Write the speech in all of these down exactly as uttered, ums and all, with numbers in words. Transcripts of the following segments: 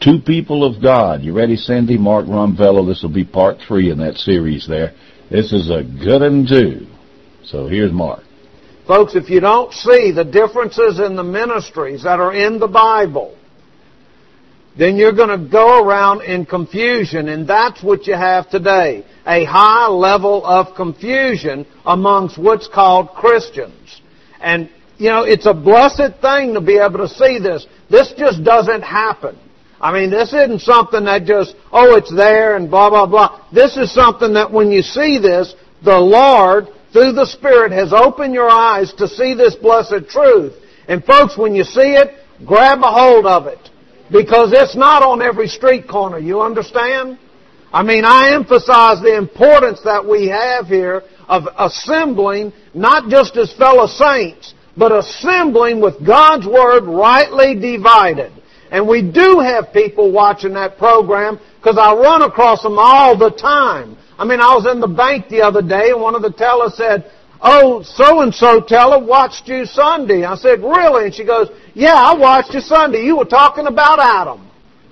two people of God. You ready, Cindy? Mark Rumfellow. This will be part three in that series there. This is a good one, too. So here's Mark. Folks, if you don't see the differences in the ministries that are in the Bible, then you're going to go around in confusion, and that's what you have today. A high level of confusion amongst what's called Christians. And, you know, it's a blessed thing to be able to see this. This just doesn't happen. I mean, this isn't something that just, oh, it's there and blah, blah, blah. This is something that when you see this, the Lord, through the Spirit, has opened your eyes to see this blessed truth. And folks, when you see it, grab a hold of it. Because it's not on every street corner, you understand? I mean, I emphasize the importance that we have here of assembling, not just as fellow saints, but assembling with God's Word rightly divided. And we do have people watching that program, because I run across them all the time. I mean, I was in the bank the other day, and one of the tellers said, oh, so-and-so teller watched you Sunday. I said, really? And she goes, yeah, I watched you Sunday. You were talking about Adam.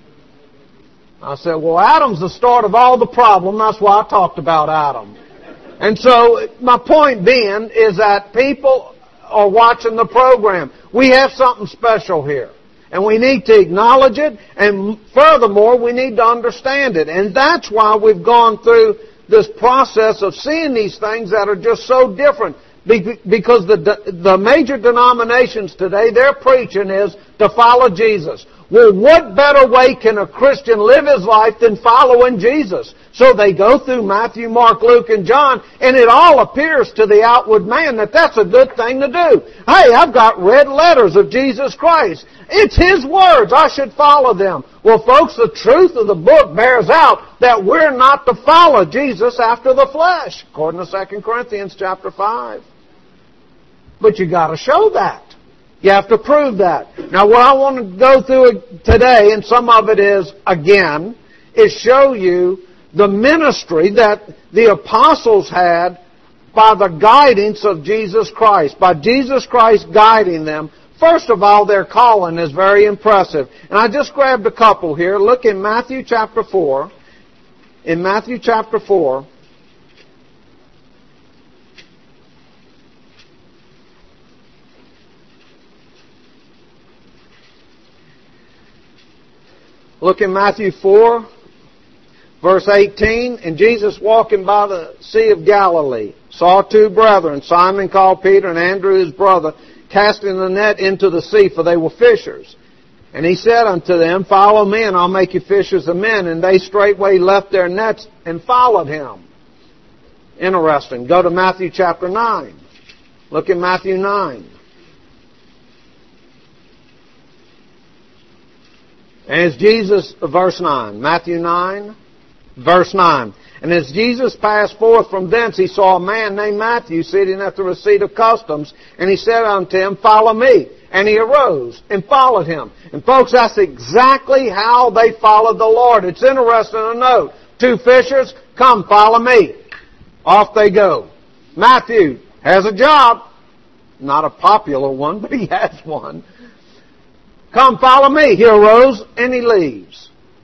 I said, well, Adam's the start of all the problem. That's why I talked about Adam. And so my point being is that people are watching the program. We have something special here. And we need to acknowledge it. And furthermore, we need to understand it. And that's why we've gone through this process of seeing these things that are just so different. Because the the major denominations today, their preaching is to follow Jesus. Well, what better way can a Christian live his life than following Jesus? So they go through Matthew, Mark, Luke, and John, and it all appears to the outward man that that's a good thing to do. Hey, I've got red letters of Jesus Christ. It's His words. I should follow them. Well, folks, the truth of the book bears out that we're not to follow Jesus after the flesh, according to Second Corinthians chapter five. But you got to show that. You have to prove that. Now, what I want to go through today, and some of it is, again, is show you the ministry that the apostles had by the guidance of Jesus Christ, by Jesus Christ guiding them. First of all, their calling is very impressive. And I just grabbed a couple here. Look in Matthew chapter four. In Matthew chapter four, look in Matthew four, verse eighteen. And Jesus, walking by the Sea of Galilee, saw two brethren, Simon called Peter and Andrew his brother, casting the net into the sea, for they were fishers. And he said unto them, follow me, and I'll make you fishers of men. And they straightway left their nets and followed him. Interesting. Go to Matthew chapter nine. Look in Matthew nine. And as Jesus, verse nine, Matthew nine, verse nine. And as Jesus passed forth from thence, he saw a man named Matthew sitting at the receipt of customs. And he said unto him, follow me. And he arose and followed him. And folks, that's exactly how they followed the Lord. It's interesting to note. Two fishers, come, follow me. Off they go. Matthew has a job. Not a popular one, but he has one. Come, follow me. He arose and he leaves.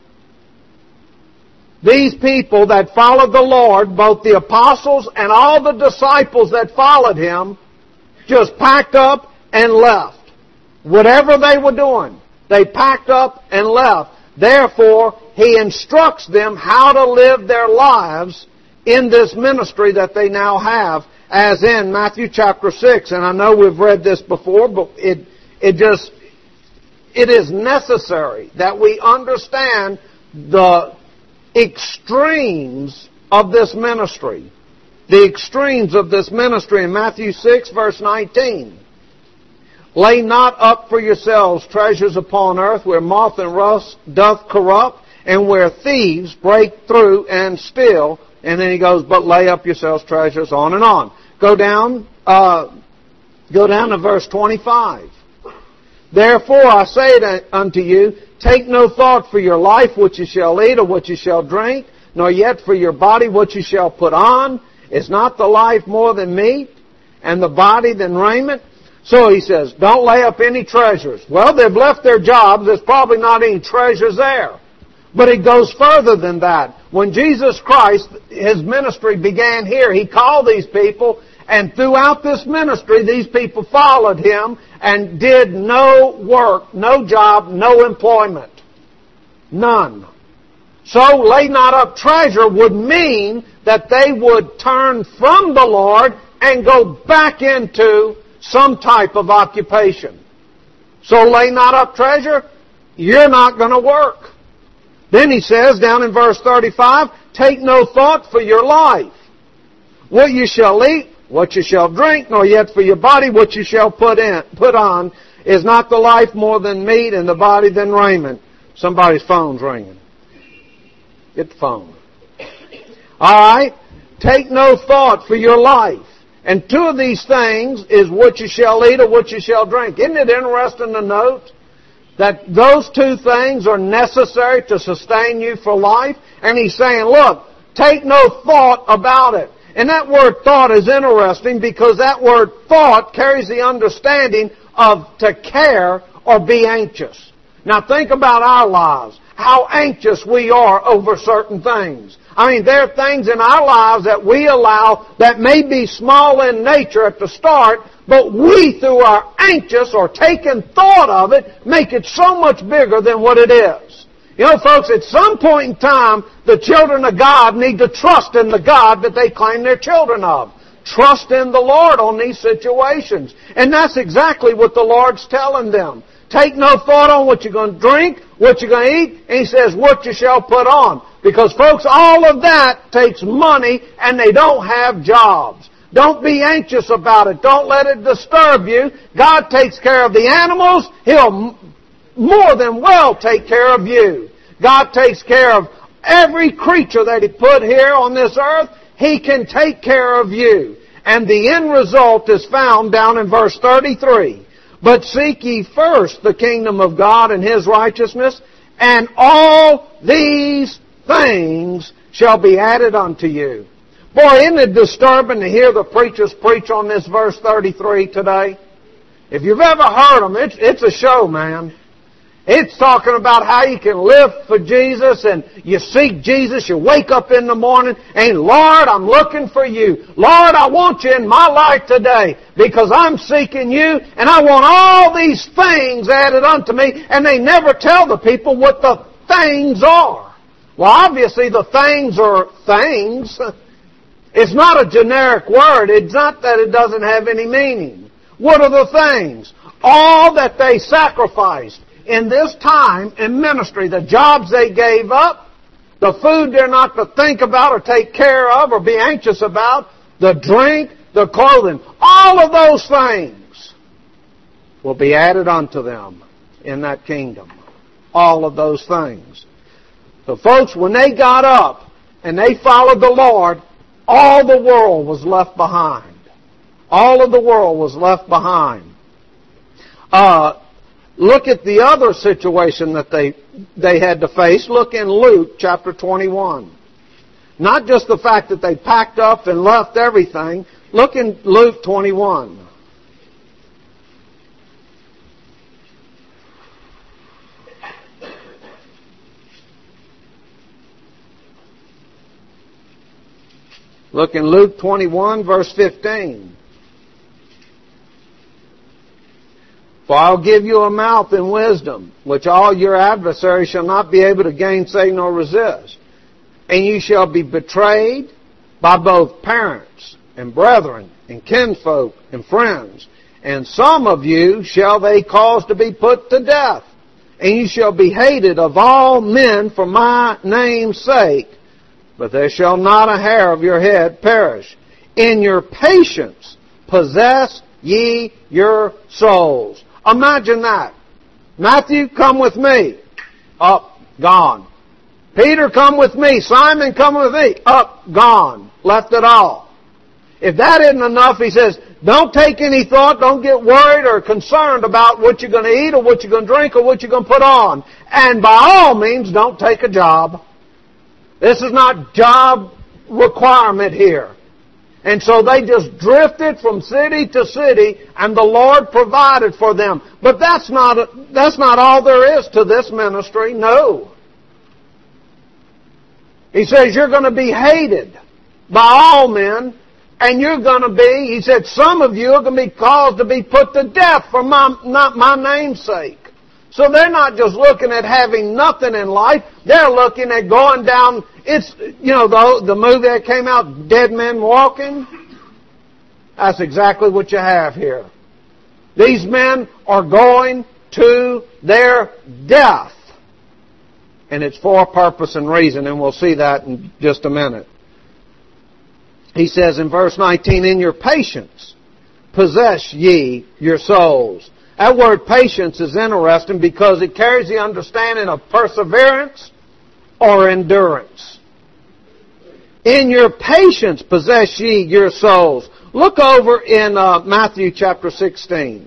These people that followed the Lord, both the apostles and all the disciples that followed Him, just packed up and left. Whatever they were doing, they packed up and left. Therefore, He instructs them how to live their lives in this ministry that they now have, as in Matthew chapter six. And I know we've read this before, but it it just, it is necessary that we understand the extremes of this ministry. The extremes of this ministry in Matthew six, verse nineteen. Lay not up for yourselves treasures upon earth, where moth and rust doth corrupt, and where thieves break through and steal. And then he goes, but lay up yourselves treasures, on and on. Go down, uh, go down to verse twenty-five. Therefore I say unto you, take no thought for your life, what you shall eat or what you shall drink, nor yet for your body what you shall put on. Is not the life more than meat, and the body than raiment? So he says, don't lay up any treasures. Well, they've left their jobs. There's probably not any treasures there. But it goes further than that. When Jesus Christ, His ministry began here, He called these people, and throughout this ministry, these people followed Him and did no work, no job, no employment. None. So lay not up treasure would mean that they would turn from the Lord and go back into some type of occupation. So lay not up treasure, you're not going to work. Then he says down in verse thirty-five, take no thought for your life, what you shall eat, what you shall drink, nor yet for your body what you shall put in, put on. Is not the life more than meat, and the body than raiment? Somebody's phone's ringing. Get the phone. All right? Take no thought for your life. And two of these things is what you shall eat or what you shall drink. Isn't it interesting to note that those two things are necessary to sustain you for life? And he's saying, look, take no thought about it. And that word thought is interesting because that word thought carries the understanding of to care or be anxious. Now think about our lives, how anxious we are over certain things. I mean, there are things in our lives that we allow that may be small in nature at the start, but we, through our anxious or taking thought of it, make it so much bigger than what it is. You know, folks, at some point in time, the children of God need to trust in the God that they claim they're children of. Trust in the Lord on these situations. And that's exactly what the Lord's telling them. Take no thought on what you're going to drink, what you're going to eat, and He says, what you shall put on. Because, folks, all of that takes money, and they don't have jobs. Don't be anxious about it. Don't let it disturb you. God takes care of the animals. He'll more than well take care of you. God takes care of every creature that He put here on this earth. He can take care of you. And the end result is found down in verse thirty-three. But seek ye first the kingdom of God and His righteousness, and all these things shall be added unto you. Boy, isn't it disturbing to hear the preachers preach on this verse thirty-three today? If you've ever heard them, it's, it's a show, man. It's talking about how you can live for Jesus and you seek Jesus. You wake up in the morning and, Lord, I'm looking for you. Lord, I want you in my life today because I'm seeking you and I want all these things added unto me. And they never tell the people what the things are. Well, obviously the things are things. It's not a generic word. It's not that it doesn't have any meaning. What are the things? All that they sacrificed in this time in ministry, the jobs they gave up, the food they're not to think about or take care of or be anxious about, the drink, the clothing, all of those things will be added unto them in that kingdom. All of those things. So folks, when they got up and they followed the Lord, all the world was left behind. All of the world was left behind. Uh, look at the other situation that they they had to face. Look in Luke chapter twenty-one. Not just the fact that they packed up and left everything. Look in Luke twenty-one. Look in Luke twenty-one, verse fifteen. For I'll give you a mouth and wisdom, which all your adversaries shall not be able to gainsay nor resist. And you shall be betrayed by both parents and brethren and kinsfolk and friends. And some of you shall they cause to be put to death. And you shall be hated of all men for my name's sake. But there shall not a hair of your head perish. In your patience possess ye your souls. Imagine that. Matthew, come with me. Up, gone. Peter, come with me. Simon, come with me. Up, gone. Left it all. If that isn't enough, he says, don't take any thought, don't get worried or concerned about what you're going to eat or what you're going to drink or what you're going to put on. And by all means, don't take a job. This is not job requirement here. And so they just drifted from city to city, and the Lord provided for them. But that's not that's not all there is to this ministry. No. He says you're going to be hated by all men, and you're going to be, he said, some of you are going to be caused to be put to death for my, not my name's sake. So they're not just looking at having nothing in life, they're looking at going down, it's, you know, the, the movie that came out, Dead Men Walking? That's exactly what you have here. These men are going to their death. And it's for a purpose and reason, and we'll see that in just a minute. He says in verse nineteen, in your patience possess ye your souls. That word patience is interesting because it carries the understanding of perseverance or endurance. In your patience possess ye your souls. Look over in uh, Matthew chapter sixteen.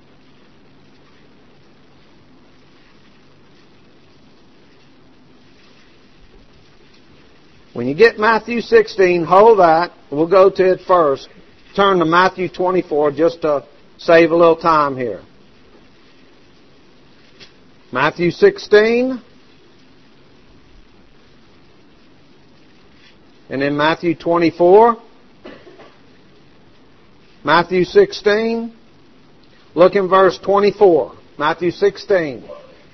When you get Matthew sixteen, hold that. We'll go to it first. Turn to Matthew twenty-four just to save a little time here. Matthew sixteen. And then Matthew twenty-four. Matthew sixteen. Look in verse twenty-four. Matthew sixteen.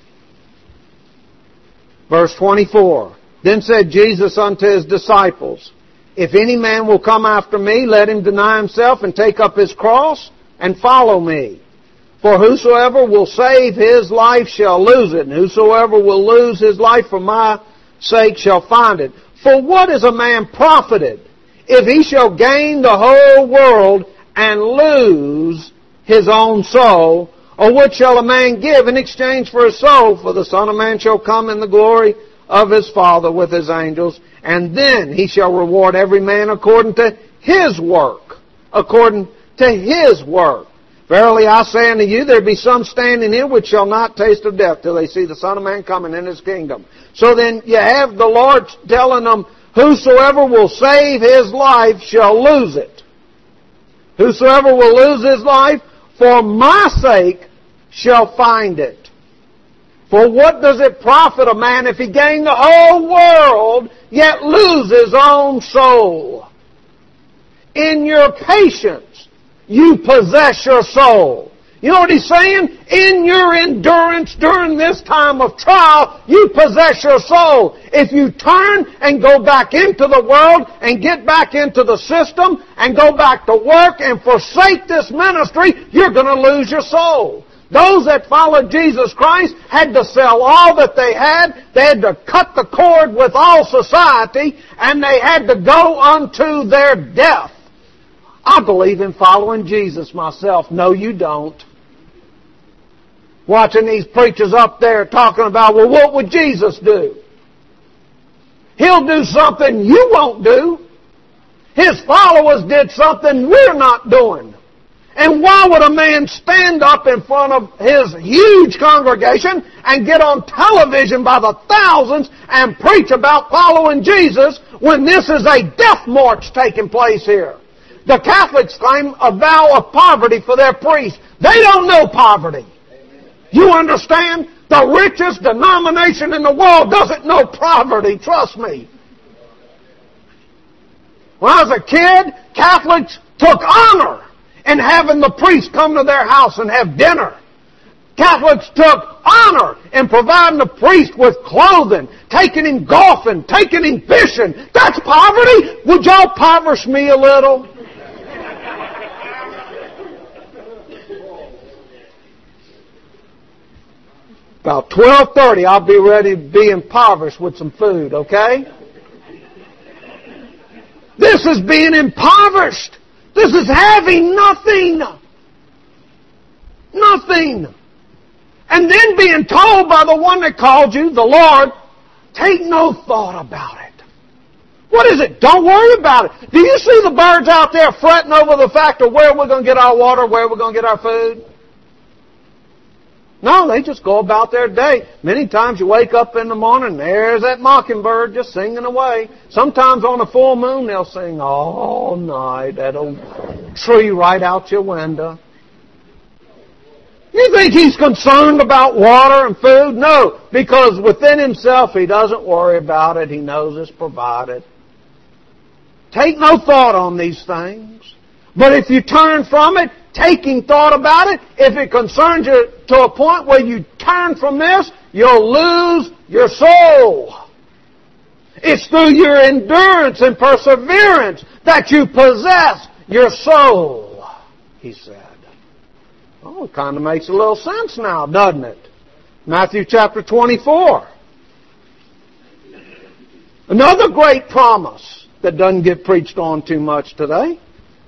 Verse twenty-four. Then said Jesus unto His disciples, if any man will come after me, let him deny himself and take up his cross and follow me. For whosoever will save his life shall lose it, and whosoever will lose his life for my sake shall find it. For what is a man profited if he shall gain the whole world and lose his own soul? Or what shall a man give in exchange for his soul? For the Son of Man shall come in the glory of His Father with His angels, and then He shall reward every man according to his work. According to his work. Verily I say unto you, there be some standing here which shall not taste of death till they see the Son of Man coming in His kingdom. So then you have the Lord telling them, whosoever will save his life shall lose it. Whosoever will lose his life for my sake shall find it. For what does it profit a man if he gain the whole world, yet lose his own soul? In your patience, you possess your soul. You know what he's saying? In your endurance during this time of trial, you possess your soul. If you turn and go back into the world and get back into the system and go back to work and forsake this ministry, you're going to lose your soul. Those that followed Jesus Christ had to sell all that they had. They had to cut the cord with all society, and they had to go unto their death. I believe in following Jesus myself. No, you don't. Watching these preachers up there talking about, well, what would Jesus do? He'll do something you won't do. His followers did something we're not doing. And why would a man stand up in front of his huge congregation and get on television by the thousands and preach about following Jesus when this is a death march taking place here? The Catholics claim a vow of poverty for their priests. They don't know poverty. You understand? The richest denomination in the world doesn't know poverty, trust me. When I was a kid, Catholics took honor in having the priest come to their house and have dinner. Catholics took honor in providing the priest with clothing, taking him golfing, taking him fishing. That's poverty. Would y'all impoverish me a little? About twelve thirty, I'll be ready to be impoverished with some food, okay? This is being impoverished. This is having nothing. Nothing. And then being told by the one that called you, the Lord, take no thought about it. What is it? Don't worry about it. Do you see the birds out there fretting over the fact of where we're going to get our water, where we're going to get our food? No, they just go about their day. Many times you wake up in the morning, there's that mockingbird just singing away. Sometimes on a full moon they'll sing all night, that old tree right out your window. You You think He's concerned about water and food? No, because within Himself He doesn't worry about it. He knows it's provided. Take no thought on these things. But if you turn from it, taking thought about it, if it concerns you to a point where you turn from this, you'll lose your soul. It's through your endurance and perseverance that you possess your soul, He said. Oh, it kind of makes a little sense now, doesn't it? Matthew chapter twenty-four. Another great promise that doesn't get preached on too much today.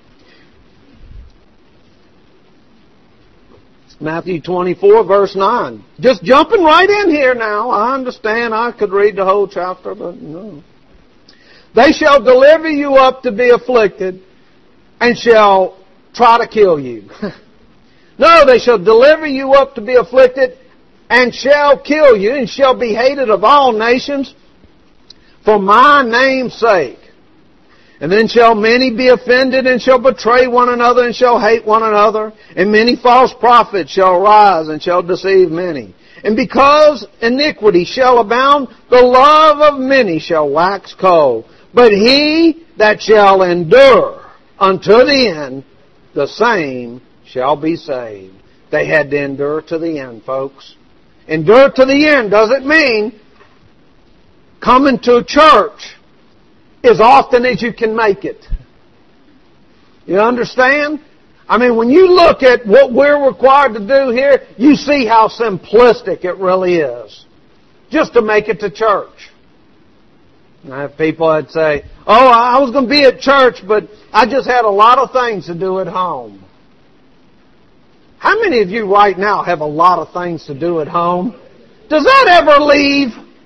Matthew twenty-four, verse nine. Just jumping right in here now. I understand I could read the whole chapter, but no. They shall deliver you up to be afflicted and shall try to kill you. No, they shall deliver you up to be afflicted and shall kill you and shall be hated of all nations for my name's sake. And then shall many be offended and shall betray one another and shall hate one another. And many false prophets shall rise and shall deceive many. And because iniquity shall abound, the love of many shall wax cold. But he that shall endure unto the end, the same shall be saved. They had to endure to the end, folks. Endure to the end doesn't mean coming to church as often as you can make it. You understand? I mean, when you look at what we're required to do here, you see how simplistic it really is. Just to make it to church. And I have people that say, oh, I was going to be at church, but I just had a lot of things to do at home. How many of you right now have a lot of things to do at home? Does that ever leave?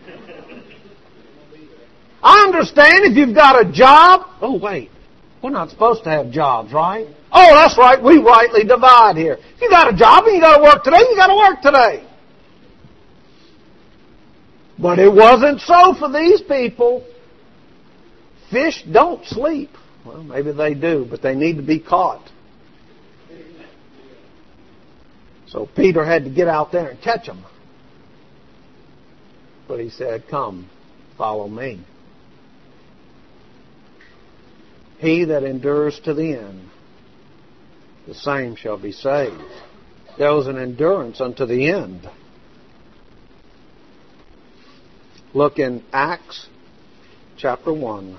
I understand if you've got a job. Oh, wait. We're not supposed to have jobs, right? Oh, that's right. We rightly divide here. If you got a job and you got to work today, you got to work today. But it wasn't so for these people. Fish don't sleep. Well, maybe they do, but they need to be caught. So Peter had to get out there and catch them. But he said, come, follow me. He that endures to the end, the same shall be saved. There was an endurance unto the end. Look in Acts chapter one.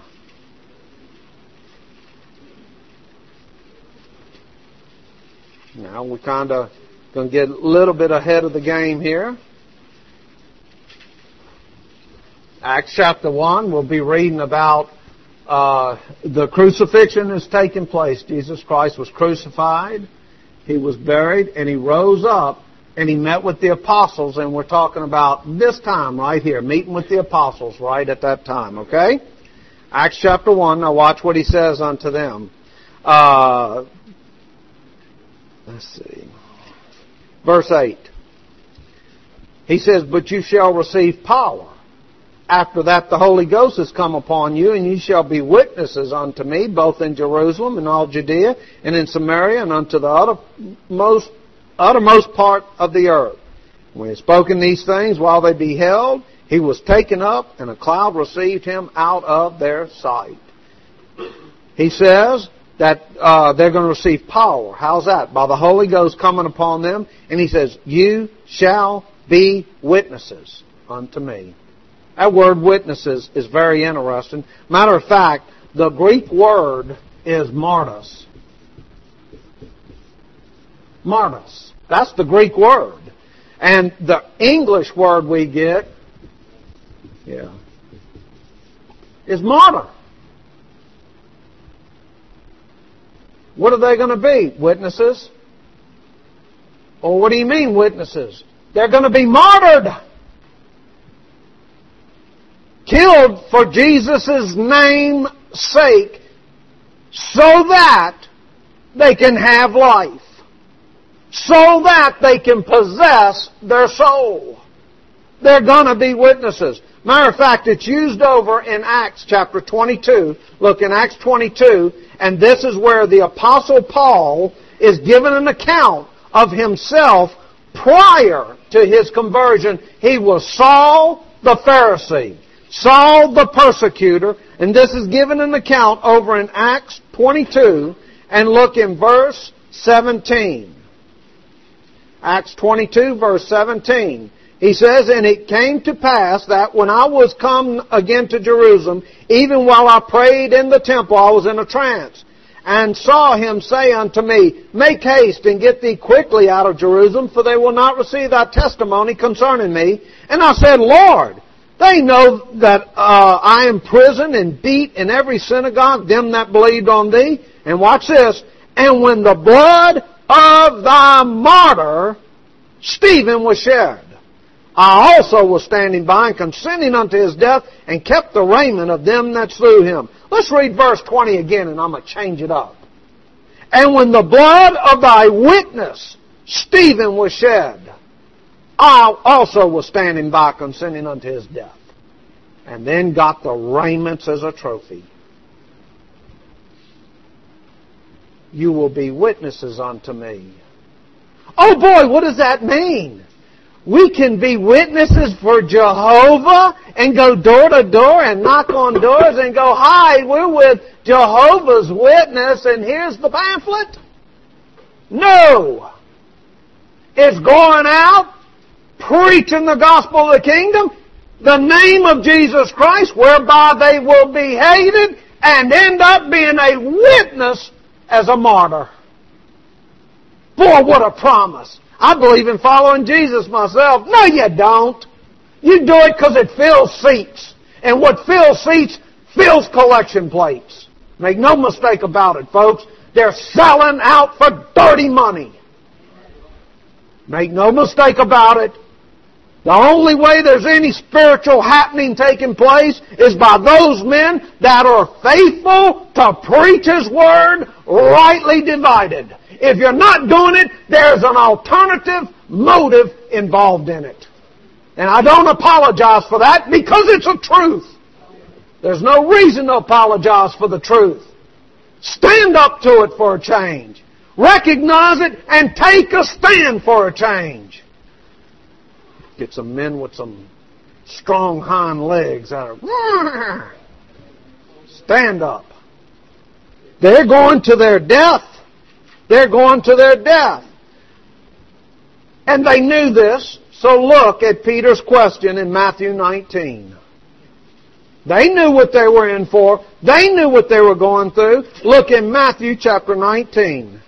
Now we're kind of going to get a little bit ahead of the game here. Acts chapter one, we'll be reading about uh, the crucifixion is taking place. Jesus Christ was crucified, He was buried, and He rose up, and He met with the apostles, and we're talking about this time right here, meeting with the apostles right at that time, okay? Acts chapter one, now watch what He says unto them. Uh, let's see. Verse eight. He says, but you shall receive power. After that the Holy Ghost has come upon you, and you shall be witnesses unto me, both in Jerusalem and all Judea, and in Samaria, and unto the uttermost, uttermost part of the earth. When he had spoken these things, while they beheld, he was taken up, and a cloud received him out of their sight. He says that uh, they're going to receive power. How's that? By the Holy Ghost coming upon them. And he says, you shall be witnesses unto me. That word witnesses is very interesting. Matter of fact, the Greek word is martys. Martys. That's the Greek word. And the English word we get, yeah, is martyr. What are they going to be? Witnesses? Or what do you mean witnesses? They're going to be martyred. Killed for Jesus' name's sake so that they can have life. So that they can possess their soul. They're going to be witnesses. Matter of fact, it's used over in Acts chapter twenty-two. Look in Acts twenty-two, and this is where the Apostle Paul is given an account of himself prior to his conversion, he was Saul the Pharisee, Saul the persecutor, and this is given an account over in Acts twenty-two, and look in verse seventeen. Acts twenty-two, verse seventeen. He says, "And it came to pass that when I was come again to Jerusalem, even while I prayed in the temple, I was in a trance, and saw him say unto me, Make haste and get thee quickly out of Jerusalem, for they will not receive thy testimony concerning me. And I said, Lord, they know that uh, I am imprisoned and beat in every synagogue, them that believed on thee." And watch this. "And when the blood of thy martyr Stephen was shed, I also was standing by and consenting unto his death, and kept the raiment of them that slew him." Let's read verse twenty again, and I'm going to change it up. "And when the blood of thy witness Stephen was shed, I also was standing by consenting unto his death, and then got the raiments as a trophy. You will be witnesses unto me." Oh boy, what does that mean? We can be witnesses for Jehovah and go door to door and knock on doors and go, "Hi, we're with Jehovah's Witness and here's the pamphlet." No. It's going out, preaching the gospel of the kingdom, the name of Jesus Christ, whereby they will be hated and end up being a witness as a martyr. Boy, what a promise. I believe in following Jesus myself. No, you don't. You do it because it fills seats. And what fills seats fills collection plates. Make no mistake about it, folks. They're selling out for dirty money. Make no mistake about it. The only way there's any spiritual happening taking place is by those men that are faithful to preach His Word, rightly divided. If you're not doing it, there's an alternative motive involved in it. And I don't apologize for that because it's a truth. There's no reason to apologize for the truth. Stand up to it for a change. Recognize it and take a stand for a change. Get some men with some strong hind legs that are... Stand up. They're going to their death. They're going to their death. And they knew this, so look at Peter's question in Matthew nineteen. They knew what they were in for. They knew what they were going through. Look in Matthew chapter nineteen.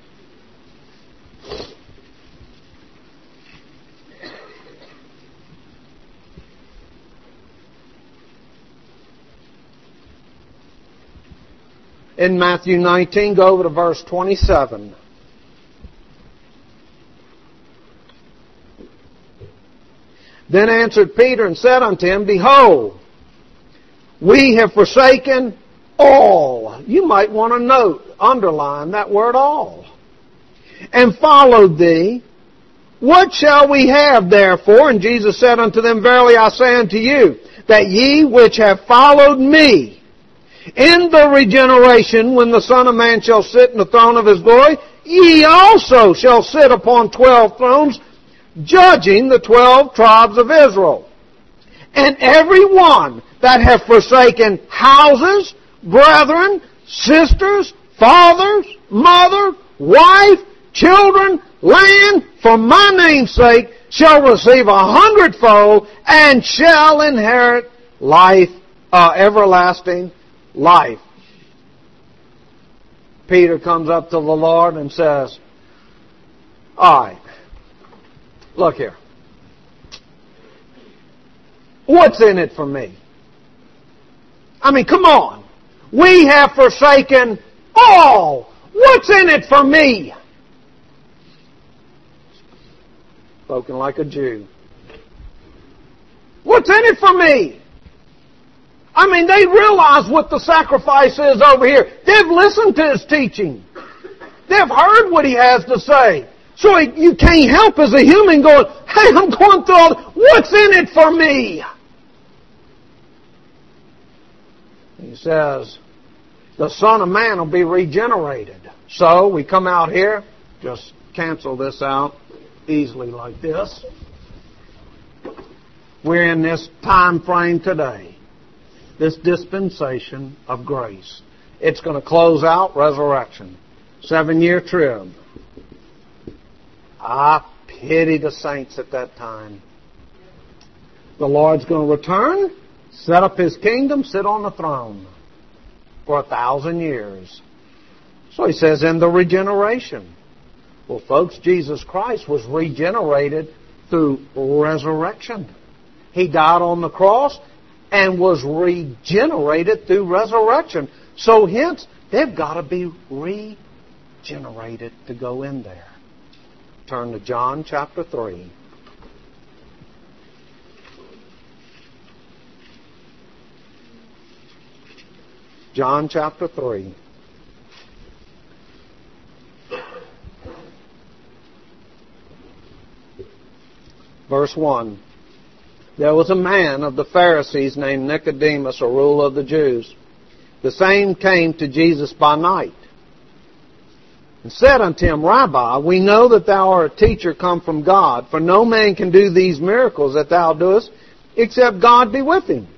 In Matthew nineteen, go over to verse twenty-seven. "Then answered Peter and said unto him, Behold, we have forsaken all." You might want to note, underline that word all. "And followed thee. What shall we have therefore? And Jesus said unto them, Verily I say unto you, that ye which have followed me, in the regeneration, when the Son of Man shall sit in the throne of His glory, ye also shall sit upon twelve thrones, judging the twelve tribes of Israel. And every one that hath forsaken houses, brethren, sisters, fathers, mother, wife, children, land, for my name's sake, shall receive a hundredfold, and shall inherit life, uh, everlasting life." Peter comes up to the Lord and says, "All right, look here. What's in it for me? I mean, come on. We have forsaken all. What's in it for me?" Spoken like a Jew. What's in it for me? I mean, they realize what the sacrifice is over here. They've listened to His teaching. They've heard what He has to say. So you can't help as a human going, "Hey, I'm going through all this. What's in it for me?" He says, the Son of Man will be regenerated. So we come out here, just cancel this out. easily like this. We're in this time frame today, this dispensation of grace. It's going to close out resurrection. Seven-year trib. I pity the saints at that time. The Lord's going to return, set up His kingdom, sit on the throne for a thousand years. So He says, in the regeneration. Well, folks, Jesus Christ was regenerated through resurrection. He died on the cross and was regenerated through resurrection. So hence, they've got to be regenerated to go in there. Turn to John chapter three. John chapter three. Verse one. There was a man of the Pharisees named Nicodemus, a ruler of the Jews. The same came to Jesus by night, and said unto him, Rabbi, we know that thou art a teacher come from God, for no man can do these miracles that thou doest, except God be with him.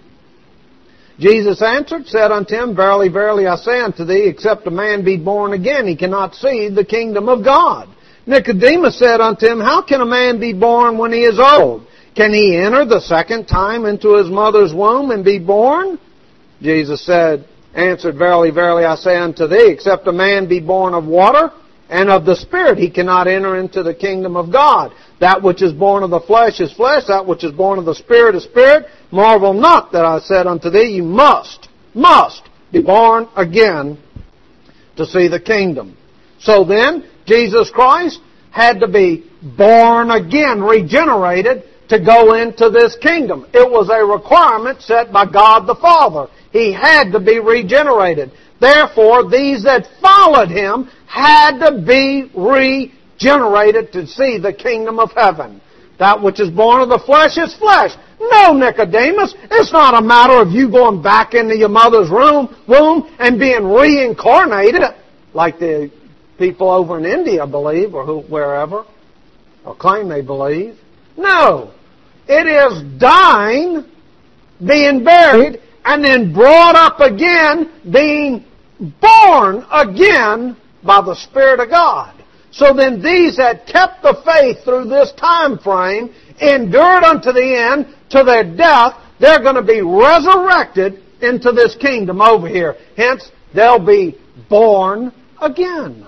Jesus answered, said unto him, Verily, verily, I say unto thee, except a man be born again, he cannot see the kingdom of God. Nicodemus said unto him, How can a man be born when he is old? Can he enter the second time into his mother's womb and be born? Jesus said, answered, Verily, verily, I say unto thee, except a man be born of water and of the Spirit, he cannot enter into the kingdom of God. That which is born of the flesh is flesh, that which is born of the Spirit is spirit. Marvel not that I said unto thee, you must, must be born again to see the kingdom. So then, Jesus Christ had to be born again, regenerated, to go into this kingdom. It was a requirement set by God the Father. He had to be regenerated. Therefore, these that followed Him had to be regenerated to see the kingdom of heaven. That which is born of the flesh is flesh. No, Nicodemus, it's not a matter of you going back into your mother's room, womb and being reincarnated like the people over in India believe, or who, wherever, or claim they believe. No. It is dying, being buried, and then brought up again, being born again by the Spirit of God. So then these that kept the faith through this time frame, endured unto the end, to their death, they're going to be resurrected into this kingdom over here. Hence, they'll be born again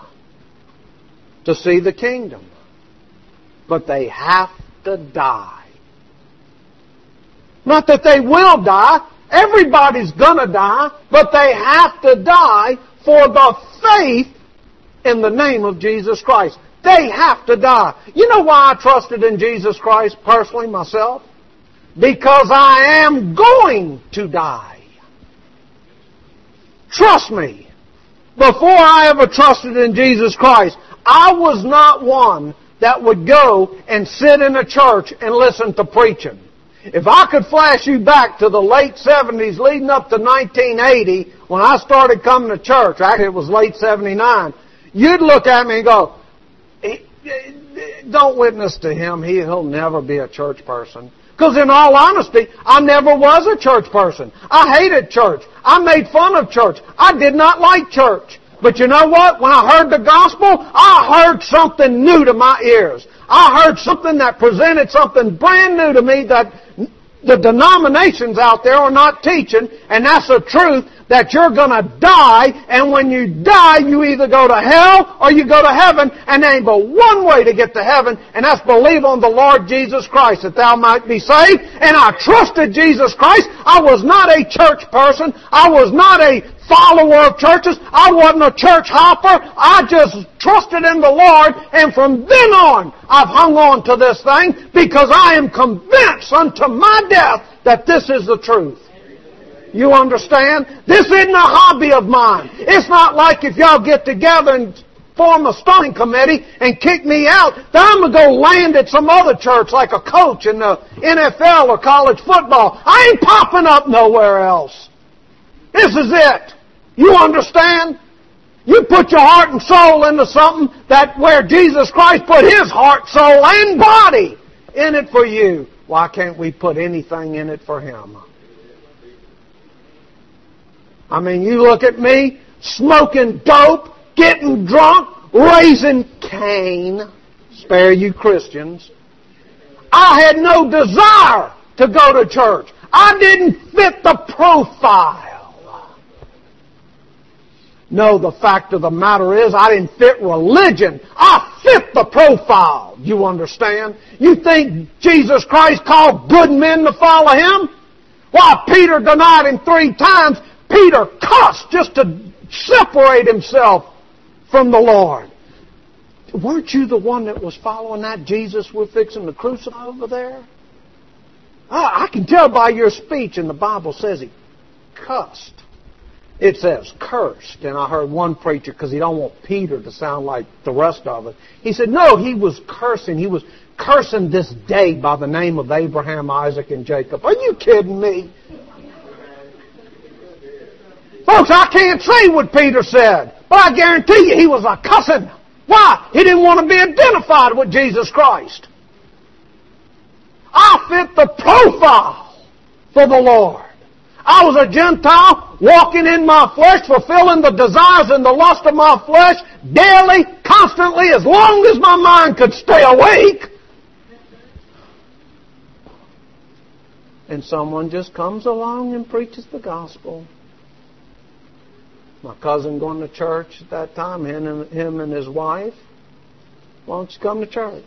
to see the kingdom. But they have to die. Not that they will die. Everybody's going to die. But they have to die for the faith in the name of Jesus Christ. They have to die. You know why I trusted in Jesus Christ personally myself? Because I am going to die. Trust me. Before I ever trusted in Jesus Christ, I was not one that would go and sit in a church and listen to preaching. If I could flash you back to the late seventies leading up to nineteen eighty, when I started coming to church, actually it was late seventy-nine, you'd look at me and go, don't witness to him, he'll never be a church person. Because in all honesty, I never was a church person. I hated church. I made fun of church. I did not like church. But you know what? When I heard the gospel, I heard something new to my ears. I heard something that presented something brand new to me that the denominations out there are not teaching, and that's the truth, that you're going to die, and when you die, you either go to hell or you go to heaven, and there ain't but one way to get to heaven, and that's believe on the Lord Jesus Christ, that thou might be saved. And I trusted Jesus Christ. I was not a church person. I was not a follower of churches. I wasn't a church hopper. I just trusted in the Lord, and from then on, I've hung on to this thing because I am convinced unto my death that this is the truth. You understand? This isn't a hobby of mine. It's not like if y'all get together and form a stoning committee and kick me out, then I'm going to go land at some other church like a coach in the N F L or college football. I ain't popping up nowhere else. This is it. You understand? You put your heart and soul into something that where Jesus Christ put His heart, soul, and body in it for you. Why can't we put anything in it for Him? I mean, you look at me, smoking dope, getting drunk, raising Cain. Spare you Christians. I had no desire to go to church. I didn't fit the profile. No, the fact of the matter is I didn't fit religion. I fit the profile. You understand? You think Jesus Christ called good men to follow Him? Why, Peter denied Him three times. Peter cussed just to separate himself from the Lord. Weren't you the one that was following that Jesus we're fixing to crucify over there? I can tell by your speech, and the Bible says he cussed. It says cursed. And I heard one preacher, because he don't want Peter to sound like the rest of it, he said, no, he was cursing. He was cursing this day by the name of Abraham, Isaac, and Jacob. Are you kidding me? Folks, I can't say what Peter said, but I guarantee you he was a cussing. Why? He didn't want to be identified with Jesus Christ. I fit the profile for the Lord. I was a Gentile walking in my flesh, fulfilling the desires and the lust of my flesh daily, constantly, as long as my mind could stay awake. And someone just comes along and preaches the gospel. My cousin going to church at that time, him and, him and his wife. Why don't you come to church?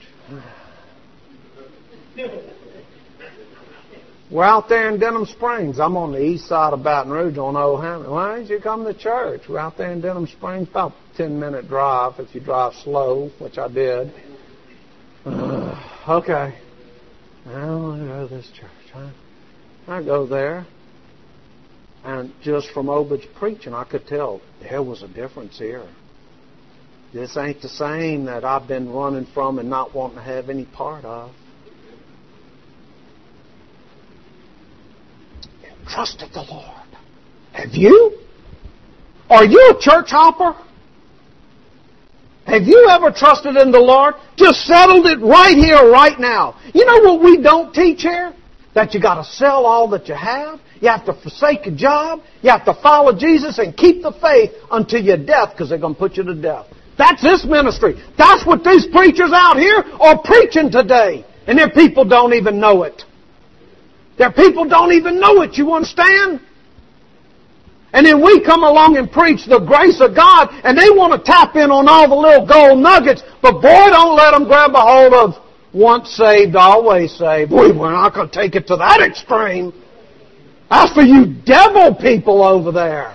We're out there in Denham Springs. I'm on the east side of Baton Rouge on Old Hammond. Why don't you come to church? We're out there in Denham Springs, about a ten minute drive if you drive slow, which I did. Uh, okay. Well, I go to this church. Huh? I go there. And just from Obed's preaching, I could tell there was a difference here. This ain't the same that I've been running from and not wanting to have any part of. Trusted the Lord. Have you? Are you a church hopper? Have you ever trusted in the Lord? Just settled it right here, right now. You know what we don't teach here? That you got to sell all that you have. You have to forsake a job. You have to follow Jesus and keep the faith until your death, because they're going to put you to death. That's this ministry. That's what these preachers out here are preaching today. And their people don't even know it. Their people don't even know it. You understand? And then we come along and preach the grace of God, and they want to tap in on all the little gold nuggets. But boy, don't let them grab a hold of once saved, always saved. Boy, we're not going to take it to that extreme. That's for you devil people over there.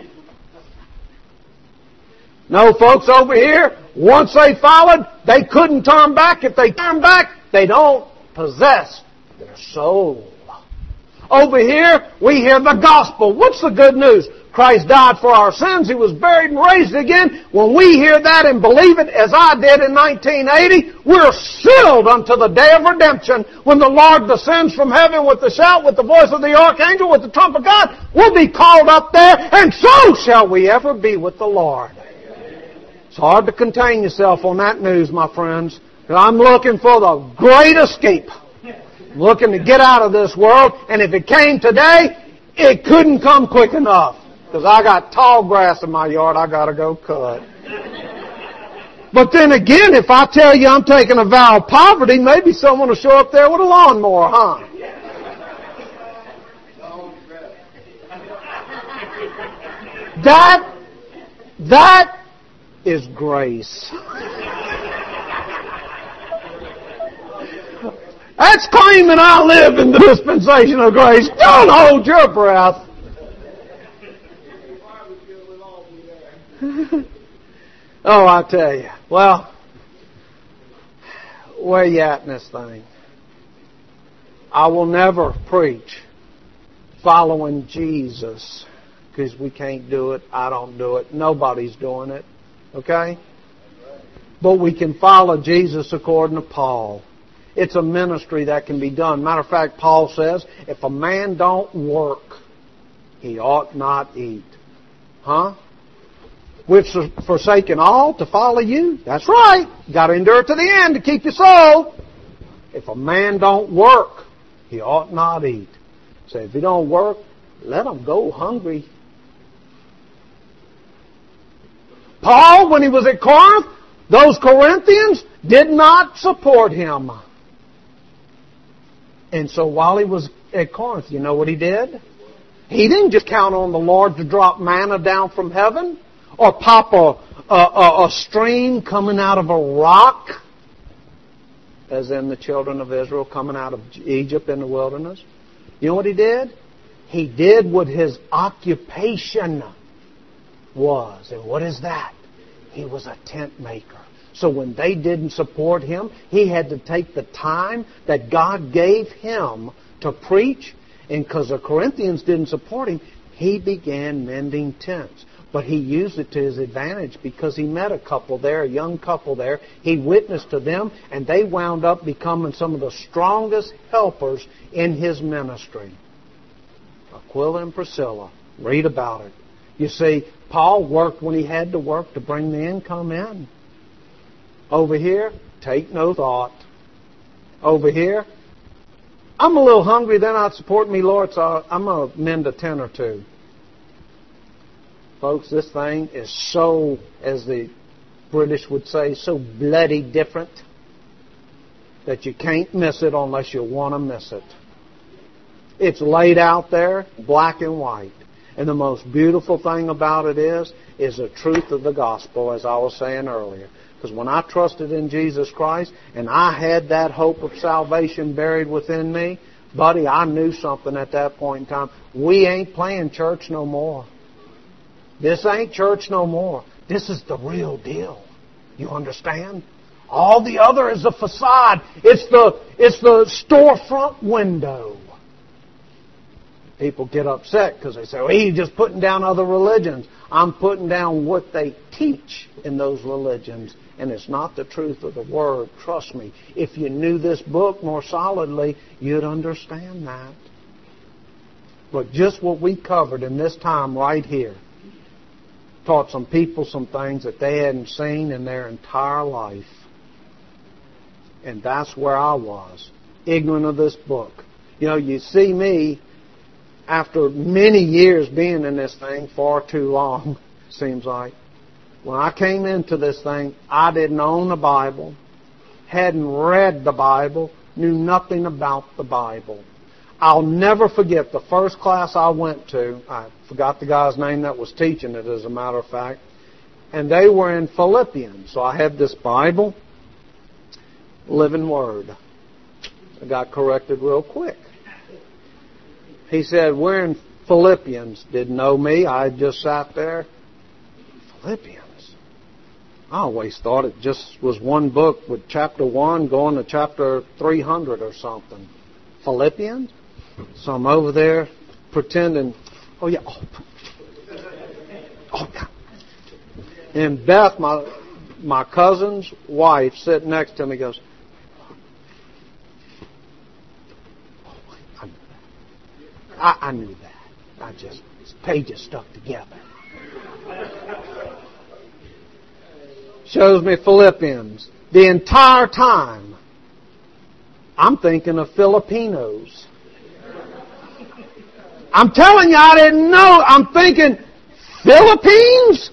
No, folks over here, once they followed, they couldn't turn back. If they turn back, they don't possess their soul. Over here, we hear the gospel. What's the good news? Christ died for our sins. He was buried and raised again. When we hear that and believe it, as I did in nineteen eighty, we're sealed unto the day of redemption. When the Lord descends from heaven with the shout, with the voice of the archangel, with the trump of God, we'll be called up there, and so shall we ever be with the Lord. It's hard to contain yourself on that news, my friends. I'm looking for the great escape. I'm looking to get out of this world, and if it came today, it couldn't come quick enough. Because I got tall grass in my yard I got to go cut. But then again, if I tell you I'm taking a vow of poverty, maybe someone will show up there with a lawnmower, huh? That, that is grace. That's claiming I live in the dispensation of grace. Don't hold your breath. Oh, I tell you. Well, where you at in this thing? I will never preach following Jesus because we can't do it. I don't do it. Nobody's doing it. Okay? But we can follow Jesus according to Paul. It's a ministry that can be done. Matter of fact, Paul says, if a man don't work, he ought not eat. Huh? We've forsaken all to follow you. That's right. You got to endure to the end to keep your soul. If a man don't work, he ought not eat. So if he don't work, let him go hungry. Paul, when he was at Corinth, those Corinthians did not support him. And so while he was at Corinth, you know what he did? He didn't just count on the Lord to drop manna down from heaven or pop a, a, a stream coming out of a rock, as in the children of Israel coming out of Egypt in the wilderness. You know what he did? He did what his occupation was. And what is that? He was a tent maker. So when they didn't support him, he had to take the time that God gave him to preach. And because the Corinthians didn't support him, he began mending tents. But he used it to his advantage because he met a couple there, a young couple there. He witnessed to them, and they wound up becoming some of the strongest helpers in his ministry. Aquila and Priscilla. Read about it. You see, Paul worked when he had to work to bring the income in. Over here, take no thought. Over here, I'm a little hungry, they're not supporting me, Lord, so I'm going to mend a tent or two. Folks, this thing is so, as the British would say, so bloody different that you can't miss it unless you want to miss it. It's laid out there, black and white. And the most beautiful thing about it is, is the truth of the gospel, as I was saying earlier. Because when I trusted in Jesus Christ and I had that hope of salvation buried within me, buddy, I knew something at that point in time. We ain't playing church no more. This ain't church no more. This is the real deal. You understand? All the other is the facade. It's the, it's the storefront window. People get upset because they say, well, he's just putting down other religions. I'm putting down what they teach in those religions. And it's not the truth of the Word. Trust me. If you knew this book more solidly, you'd understand that. But just what we covered in this time right here taught some people some things that they hadn't seen in their entire life. And that's where I was, ignorant of this book. You know, you see me, after many years being in this thing, far too long, seems like. When I came into this thing, I didn't own the Bible, hadn't read the Bible, knew nothing about the Bible. I'll never forget the first class I went to. I forgot the guy's name that was teaching it, as a matter of fact. And they were in Philippians. So I had this Bible, Living Word. I got corrected real quick. He said, we're in Philippians. Didn't know me. I just sat there. Philippians. I always thought it just was one book with chapter one going to chapter three hundred or something. Philippians? So I'm over there pretending, oh yeah, oh, oh God. And Beth, my my cousin's wife, sitting next to me, goes, oh, I knew that. I, I knew that. I just, pages stuck together. Shows me Philippians. The entire time, I'm thinking of Filipinos. I'm telling you, I didn't know. I'm thinking, Philippines?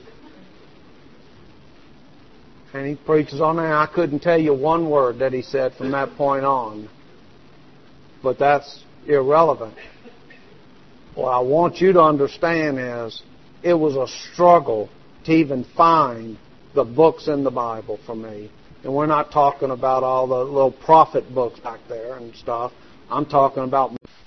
And he preaches on there. I couldn't tell you one word that he said from that point on. But that's irrelevant. What I want you to understand is, it was a struggle to even find the books in the Bible for me. And we're not talking about all the little prophet books back there and stuff. I'm talking about